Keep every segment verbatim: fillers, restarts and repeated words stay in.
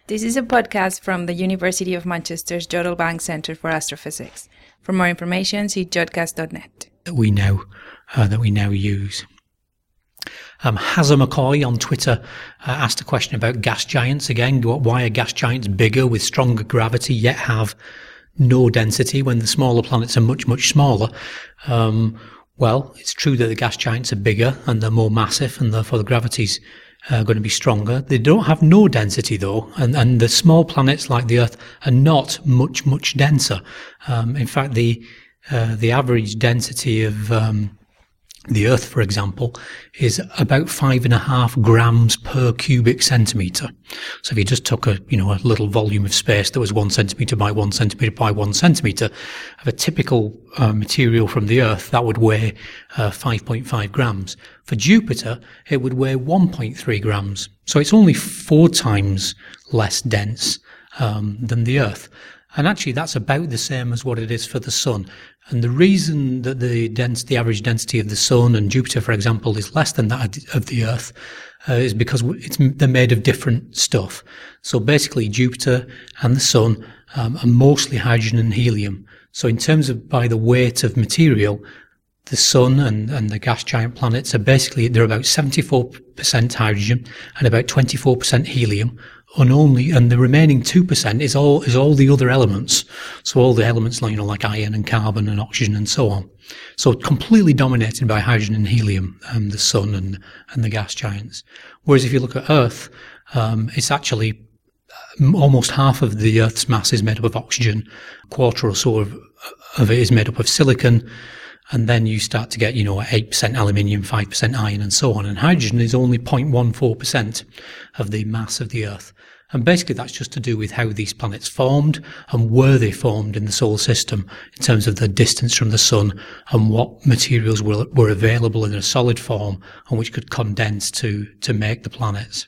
This is a podcast from the University of Manchester's Jodrell Bank Centre for Astrophysics. For more information, see jodcast dot net. That we now uh, that we now use. Um, Hazza McCoy on Twitter uh, asked a question about gas giants again. Why are gas giants bigger with stronger gravity yet have no density when the smaller planets are much, much smaller? Um, well, it's true that the gas giants are bigger and they're more massive, and therefore the gravity's uh, going to be stronger. They don't have no density though, and, and the small planets like the Earth are not much, much denser. Um, in fact, the uh, the average density of um, the Earth, for example, is about five and a half grams per cubic centimetre. So if you just took a, you know, a little volume of space that was one centimetre by one centimetre by one centimetre of a typical uh, material from the Earth, that would weigh uh, five point five grams. For Jupiter, it would weigh one point three grams. So it's only four times less dense um, than the Earth. And actually, that's about the same as what it is for the Sun. And the reason that the dens- the average density of the Sun and Jupiter, for example, is less than that of the Earth uh, is because it's, they're made of different stuff. So basically, Jupiter and the Sun um, are mostly hydrogen and helium. So in terms of by the weight of material, the Sun and, and the gas giant planets are basically, they're about seventy-four percent hydrogen and about twenty-four percent helium. And only, and the remaining two percent is all, is all the other elements. So all the elements like, you know, like iron and carbon and oxygen and so on. So completely dominated by hydrogen and helium, um, the Sun and, and the gas giants. Whereas if you look at Earth, um, it's actually almost half of the Earth's mass is made up of oxygen. A quarter or so of, of it is made up of silicon. And then you start to get, you know, eight percent aluminium, five percent iron and so on. And hydrogen is only zero point one four percent of the mass of the Earth. And basically that's just to do with how these planets formed and where they formed in the solar system in terms of the distance from the Sun and what materials were, were available in a solid form and which could condense to, to make the planets.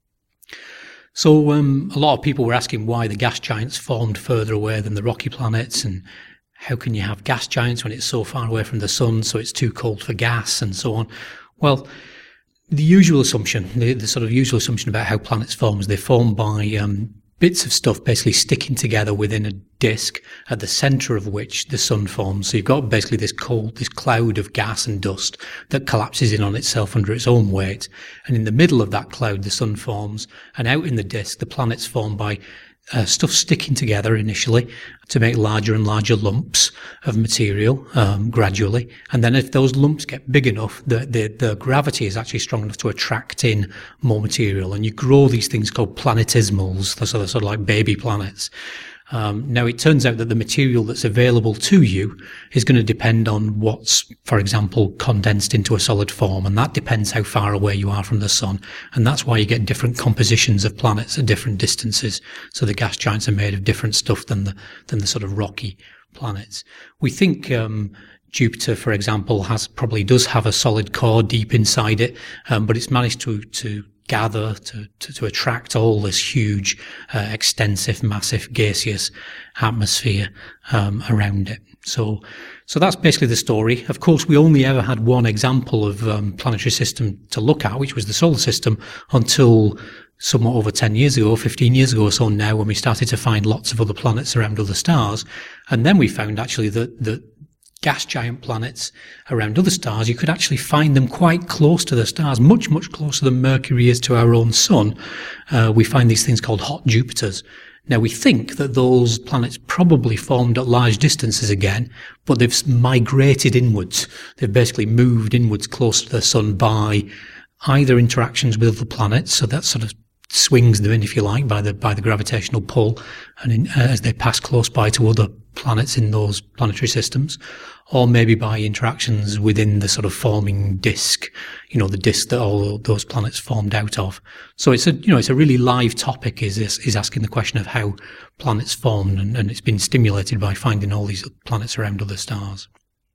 So um, a lot of people were asking why the gas giants formed further away than the rocky planets, and how can you have gas giants when it's so far away from the Sun, so it's too cold for gas and so on? Well, the usual assumption, the, the sort of usual assumption about how planets form is they form by um, bits of stuff basically sticking together within a disk at the centre of which the Sun forms. So you've got basically this cold, this cloud of gas and dust that collapses in on itself under its own weight. And in the middle of that cloud, the Sun forms. And out in the disk, the planets form by Uh, stuff sticking together initially to make larger and larger lumps of material um, gradually. And then if those lumps get big enough, the, the, the gravity is actually strong enough to attract in more material. And you grow these things called planetesimals, they're sort of, sort of like baby planets. Um, now, it turns out that the material that's available to you is going to depend on what's, for example, condensed into a solid form, and that depends how far away you are from the Sun. And that's why you get different compositions of planets at different distances. So the gas giants are made of different stuff than the than the sort of rocky planets. We think um, Jupiter, for example, has probably does have a solid core deep inside it, um, but it's managed to to gather, to, to, to attract all this huge, uh, extensive, massive gaseous atmosphere um, around it. So, so that's basically the story. Of course, we only ever had one example of um, planetary system to look at, which was the solar system, until somewhat over ten years ago, fifteen years ago or so now, when we started to find lots of other planets around other stars. And then we found actually that, that gas giant planets around other stars, you could actually find them quite close to the stars, much, much closer than Mercury is to our own Sun. Uh, we find these things called hot Jupiters. Now, we think that those planets probably formed at large distances again, but they've migrated inwards. They've basically moved inwards close to the Sun by either interactions with other planets, so that sort of swings them in, if you like, by the by the gravitational pull, and in, uh, as they pass close by to other planets in those planetary systems, or maybe by interactions within the sort of forming disk, you know, the disk that all those planets formed out of. So it's a, you know, it's a really live topic, is is, is asking the question of how planets formed, and, and it's been stimulated by finding all these planets around other stars.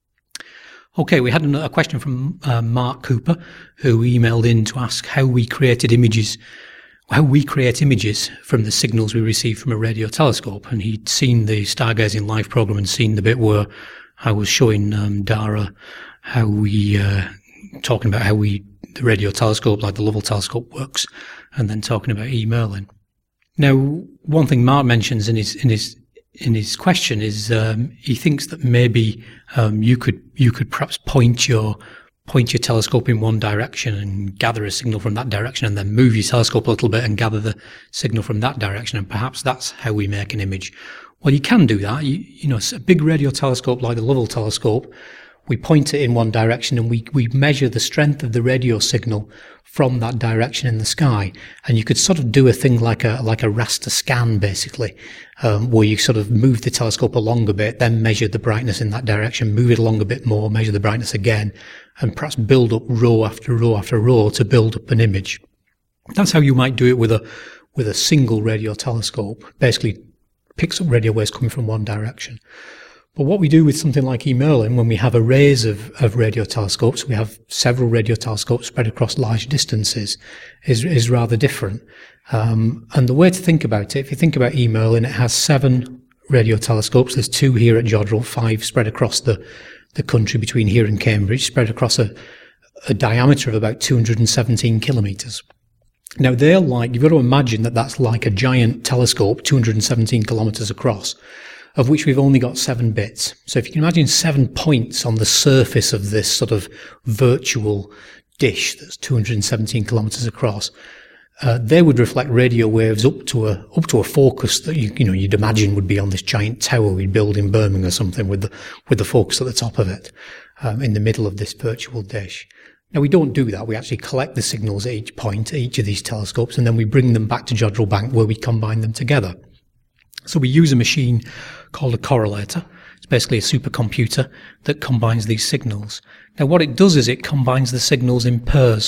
Okay, we had a question from uh, Mark Cooper, who emailed in to ask how we created images how we create images from the signals we receive from a radio telescope. And he'd seen the Stargazing Live program and seen the bit where I was showing um, Dara how we, uh, talking about how we, the radio telescope, like the Lovell telescope, works, and then talking about emailing. Now, one thing Mark mentions in his in his in his question is um, he thinks that maybe um, you could you could perhaps point your point your telescope in one direction and gather a signal from that direction, and then move your telescope a little bit and gather the signal from that direction, and perhaps that's how we make an image. Well, you can do that. You, you know, a big radio telescope like the Lovell telescope, we point it in one direction and we, we measure the strength of the radio signal from that direction in the sky. And you could sort of do a thing like a like a raster scan, basically, um, where you sort of move the telescope along a bit, then measure the brightness in that direction, move it along a bit more, measure the brightness again, and perhaps build up row after row after row to build up an image. That's how you might do it with a with a single radio telescope. Basically, picks up radio waves coming from one direction. But what we do with something like E. Merlin, when we have arrays of, of radio telescopes, we have several radio telescopes spread across large distances, is is rather different. Um, and the way to think about it, if you think about E. Merlin, it has seven radio telescopes. There's two here at Jodrell, five spread across the, the country between here and Cambridge, spread across a, a diameter of about two hundred seventeen kilometres. Now, they're like, you've got to imagine that that's like a giant telescope, two hundred seventeen kilometres across, of which we've only got seven bits. So if you can imagine seven points on the surface of this sort of virtual dish that's two hundred seventeen kilometres across, uh, they would reflect radio waves up to a up to a focus that you you know you'd imagine would be on this giant tower we'd build in Birmingham or something, with the with the focus at the top of it, um, in the middle of this virtual dish. Now, we don't do that. We actually collect the signals at each point, at each of these telescopes, and then we bring them back to Jodrell Bank, where we combine them together. So we use a machine called a correlator. It's basically a supercomputer that combines these signals. Now, what it does is it combines the signals in pairs.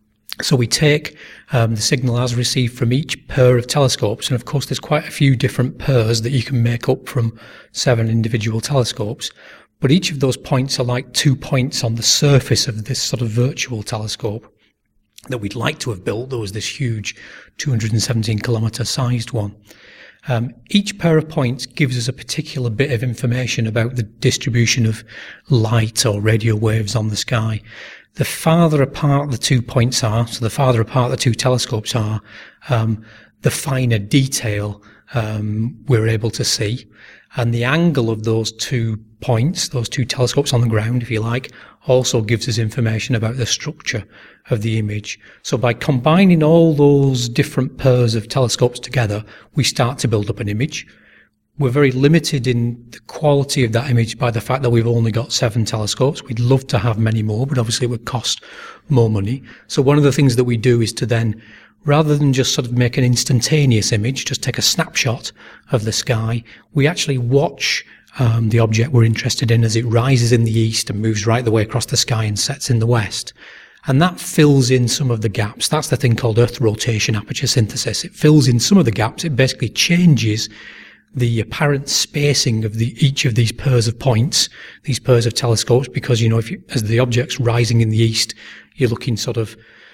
So we take um, the signal as received from each pair of telescopes, and of course there's quite a few different pairs that you can make up from seven individual telescopes. But each of those points are like two points on the surface of this sort of virtual telescope that we'd like to have built. There was this huge two hundred seventeen kilometre sized one. Um, each pair of points gives us a particular bit of information about the distribution of light or radio waves on the sky. The farther apart the two points are, so the farther apart the two telescopes are, um, the finer detail um, we're able to see. And the angle of those two points, those two telescopes on the ground, if you like, also gives us information about the structure of the image. So by combining all those different pairs of telescopes together, we start to build up an image. We're very limited in the quality of that image by the fact that we've only got seven telescopes. We'd love to have many more, but obviously it would cost more money. So one of the things that we do is to then, rather than just sort of make an instantaneous image, just take a snapshot of the sky, we actually watch um, the object we're interested in as it rises in the east and moves right the way across the sky and sets in the west. And that fills in some of the gaps. That's the thing called Earth rotation aperture synthesis. It fills in some of the gaps. It basically changes the apparent spacing of the each of these pairs of points, these pairs of telescopes, because, you know, if you, as the object's rising in the east, you're looking sort of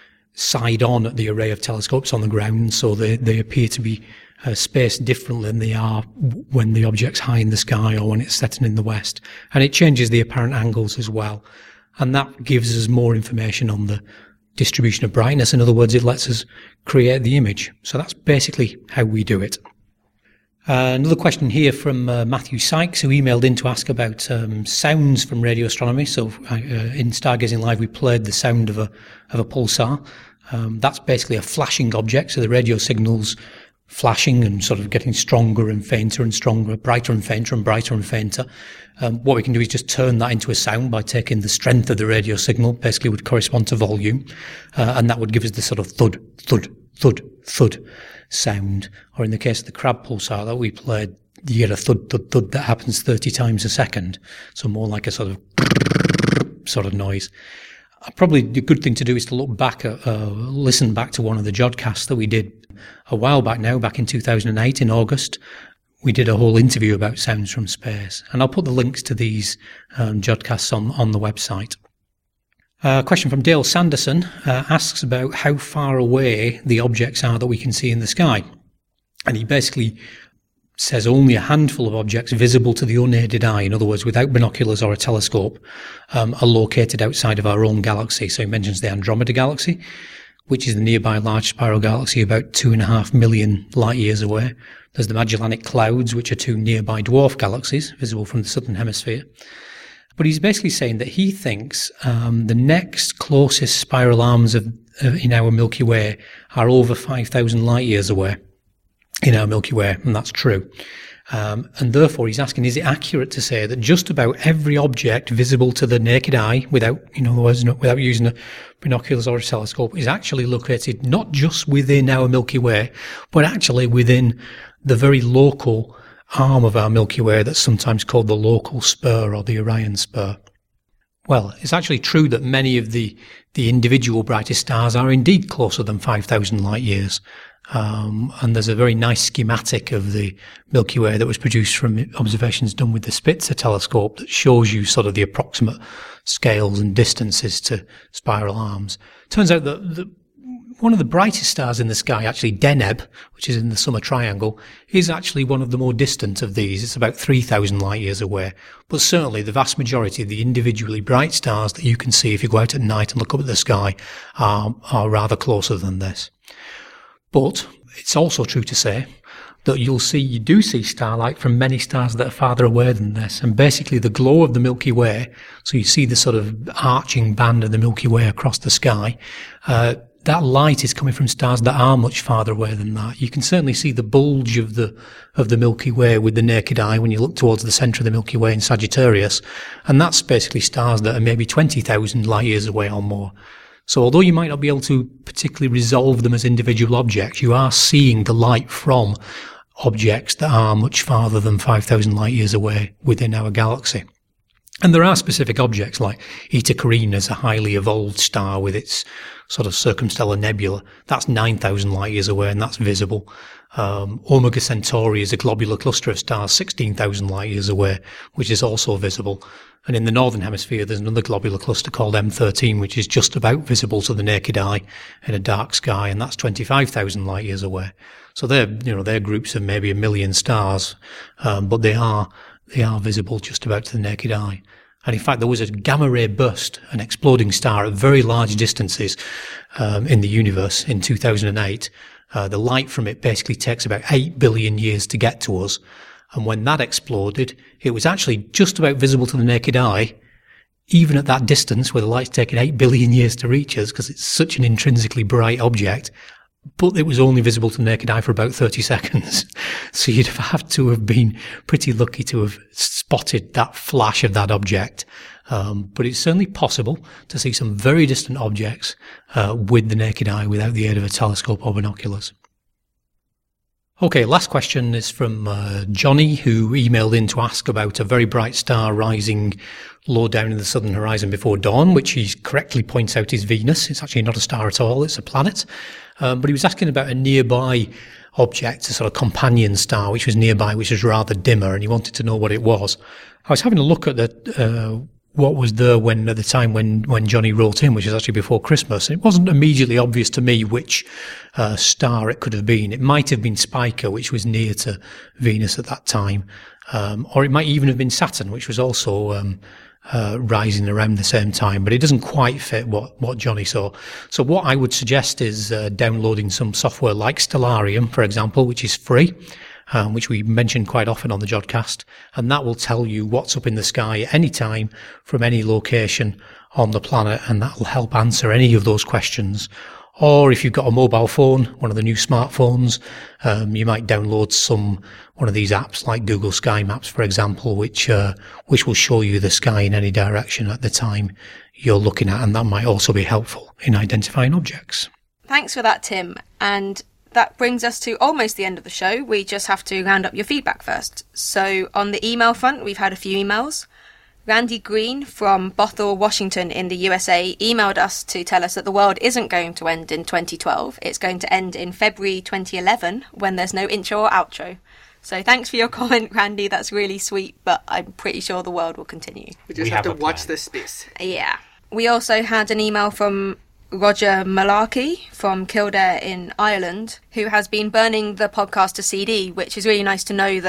side on at the array of telescopes on the ground, so they, they appear to be uh, spaced differently than they are when the object's high in the sky or when it's setting in the west. And it changes the apparent angles as well. And that gives us more information on the distribution of brightness. In other words, it lets us create the image. So that's basically how we do it. Uh, another question here from uh, Matthew Sykes, who emailed in to ask about um, sounds from radio astronomy. So uh, in Stargazing Live, we played the sound of a of a pulsar. Um, that's basically a flashing object, so the radio signals flashing and sort of getting stronger and fainter and stronger, brighter and fainter and brighter and fainter. Um, what we can do is just turn that into a sound by taking the strength of the radio signal, basically would correspond to volume, uh, and that would give us the sort of thud, thud, thud, thud sound. Or in the case of the Crab pulsar that we played, you get a thud, thud, thud that happens thirty times a second, so more like a sort of sort of noise. Probably the good thing to do is to look back at, uh, listen back to one of the Jodcasts that we did a while back now, back in two thousand eight in August. We did a whole interview about sounds from space, and I'll put the links to these um, Jodcasts on, on the website. A uh, question from Dale Sanderson uh, asks about how far away the objects are that we can see in the sky. And he basically says only a handful of objects visible to the unaided eye, in other words, without binoculars or a telescope, um, are located outside of our own galaxy. So he mentions the Andromeda Galaxy, which is the nearby large spiral galaxy about two and a half million light years away. There's the Magellanic Clouds, which are two nearby dwarf galaxies visible from the southern hemisphere. But he's basically saying that he thinks um, the next closest spiral arms of, uh, in our Milky Way are over five thousand light years away in our Milky Way, and that's true. Um, and therefore, he's asking, is it accurate to say that just about every object visible to the naked eye, without, you know, without using a binoculars or a telescope, is actually located not just within our Milky Way, but actually within the very local arm of our Milky Way that's sometimes called the local spur or the Orion spur? Well, it's actually true that many of the, the individual brightest stars are indeed closer than five thousand light years. Um, and there's a very nice schematic of the Milky Way that was produced from observations done with the Spitzer telescope that shows you sort of the approximate scales and distances to spiral arms. Turns out that the, one of the brightest stars in the sky, actually Deneb, which is in the Summer Triangle, is actually one of the more distant of these. It's about three thousand light years away. But certainly the vast majority of the individually bright stars that you can see if you go out at night and look up at the sky are, are rather closer than this. But it's also true to say that you'll see, you do see starlight from many stars that are farther away than this. And basically the glow of the Milky Way, so you see the sort of arching band of the Milky Way across the sky, uh, that light is coming from stars that are much farther away than that. You can certainly see the bulge of the, of the Milky Way with the naked eye when you look towards the centre of the Milky Way in Sagittarius. And that's basically stars that are maybe twenty thousand light years away or more. So although you might not be able to particularly resolve them as individual objects, you are seeing the light from objects that are much farther than five thousand light years away within our galaxy. And there are specific objects like Eta Carinae, a highly evolved star with its sort of circumstellar nebula. That's nine thousand light years away and that's visible. Um, Omega Centauri is a globular cluster of stars sixteen thousand light years away, which is also visible. And in the northern hemisphere, there's another globular cluster called M thirteen, which is just about visible to the naked eye in a dark sky, and that's twenty-five thousand light years away. So they're, you know, they're groups of maybe a million stars, um, but they are, they are visible just about to the naked eye. And in fact, there was a gamma ray burst, an exploding star at very large distances, um, in the universe in two thousand eight. Uh, the light from it basically takes about eight billion years to get to us. And when that exploded, it was actually just about visible to the naked eye, even at that distance where the light's taken eight billion years to reach us because it's such an intrinsically bright object. But it was only visible to the naked eye for about thirty seconds. So you'd have to have been pretty lucky to have spotted that flash of that object. Um, but it's certainly possible to see some very distant objects uh, with the naked eye without the aid of a telescope or binoculars. Okay, last question is from uh, Johnny, who emailed in to ask about a very bright star rising low down in the southern horizon before dawn, which he correctly points out is Venus. It's actually not a star at all, it's a planet. Um, but he was asking about a nearby object, a sort of companion star, which was nearby, which was rather dimmer, and he wanted to know what it was. I was having a look at the, uh, what was there when, at the time when, when Johnny wrote in, which was actually before Christmas. It wasn't immediately obvious to me which uh, star it could have been. It might have been Spica, which was near to Venus at that time, um, or it might even have been Saturn, which was also um, uh, rising around the same time. But it doesn't quite fit what, what Johnny saw. So what I would suggest is uh, downloading some software like Stellarium, for example, which is free. Um, which we mention quite often on the Jodcast, and that will tell you what's up in the sky at any time from any location on the planet, and that will help answer any of those questions. Or if you've got a mobile phone, one of the new smartphones, um, you might download some one of these apps like Google Sky Maps, for example, which uh, which will show you the sky in any direction at the time you're looking at, and that might also be helpful in identifying objects. Thanks for that, Tim. And that brings us to almost the end of the show. We just have to round up your feedback first. So on the email front, we've had a few emails. Randy Green from Bothell, Washington in the U S A emailed us to tell us that the world isn't going to end in twenty twelve. It's going to end in February twenty eleven when there's no intro or outro. So thanks for your comment, Randy. That's really sweet, but I'm pretty sure the world will continue. We just we have, have to watch this space. Yeah. We also had an email from Roger Malarkey from Kildare in Ireland, who has been burning the podcast to C D, which is really nice to know that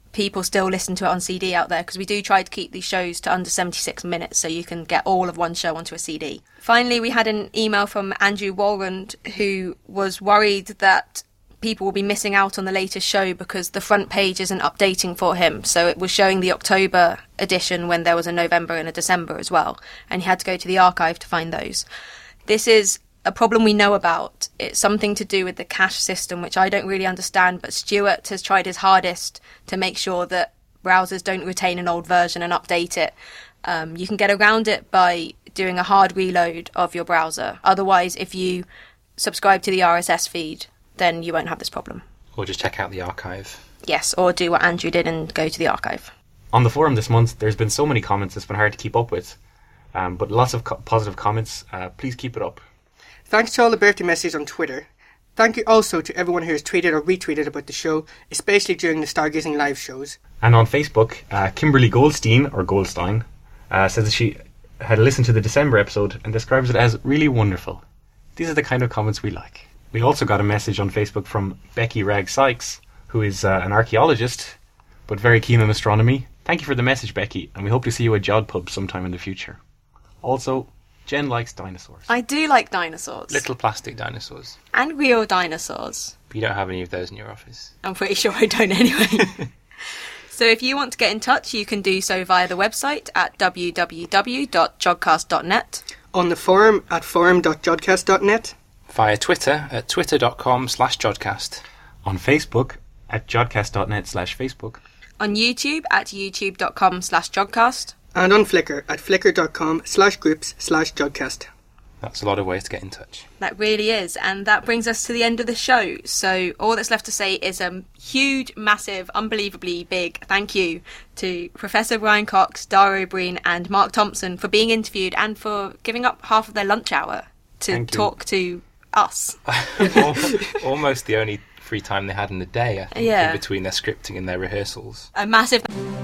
people still listen to it on C D out there, because we do try to keep these shows to under seventy-six minutes so you can get all of one show onto a C D. Finally, we had an email from Andrew Walrond, who was worried that people will be missing out on the latest show because the front page isn't updating for him. So it was showing the October edition when there was a November and a December as well, and he had to go to the archive to find those. This is a problem we know about. It's something to do with the cache system, which I don't really understand, but Stuart has tried his hardest to make sure that browsers don't retain an old version and update it. Um, you can get around it by doing a hard reload of your browser. Otherwise, if you subscribe to the R S S feed, then you won't have this problem. Or just check out the archive. Yes, or do what Andrew did and go to the archive. On the forum this month, there's been so many comments it's been hard to keep up with. Um, but lots of co- positive comments. Uh, please keep it up. Thanks to all the birthday messages on Twitter. Thank you also to everyone who has tweeted or retweeted about the show, especially during the Stargazing live shows. And on Facebook, uh, Kimberly Goldstein, or Goldstein, uh, says that she had listened to the December episode and describes it as really wonderful. These are the kind of comments we like. We also got a message on Facebook from Becky Ragg Sykes, who is uh, an archaeologist, but very keen on astronomy. Thank you for the message, Becky, and we hope to see you at Jod Pub sometime in the future. Also, Jen likes dinosaurs. I do like dinosaurs. Little plastic dinosaurs. And real dinosaurs. But you don't have any of those in your office. I'm pretty sure I don't anyway. So if you want to get in touch, you can do so via the website at w w w dot jodcast dot net. On the forum at forum dot jodcast dot net. Via Twitter at twitter.com slash jodcast. On Facebook at jodcast.net slash Facebook. On YouTube at youtube.com slash jodcast. And on Flickr at flickr.com slash groups slash jodcast. That's a lot of ways to get in touch. That really is. And that brings us to the end of the show. So all that's left to say is a huge, massive, unbelievably big thank you to Professor Brian Cox, Dara O'Brien and Mark Thompson for being interviewed and for giving up half of their lunch hour to talk to us. Almost the only free time they had in the day, I think, yeah. in between their scripting and their rehearsals. A massive...